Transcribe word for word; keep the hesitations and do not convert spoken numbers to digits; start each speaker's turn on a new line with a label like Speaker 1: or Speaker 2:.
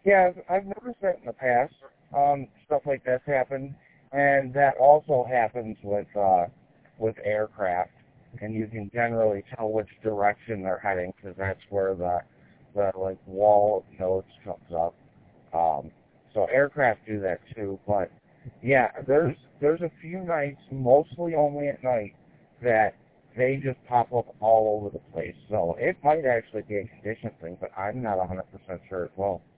Speaker 1: Yeah, I've, I've noticed that in the past. Um, stuff like that's happened, and that also happens with uh, with aircraft, and you can generally tell which direction they're heading because that's where the the like wall of notes comes up. Um, so aircraft do that too, but yeah, there's there's a few nights, mostly only at night, that they just pop up all over the place. So it might actually be a condition thing, but I'm not one hundred percent sure as well.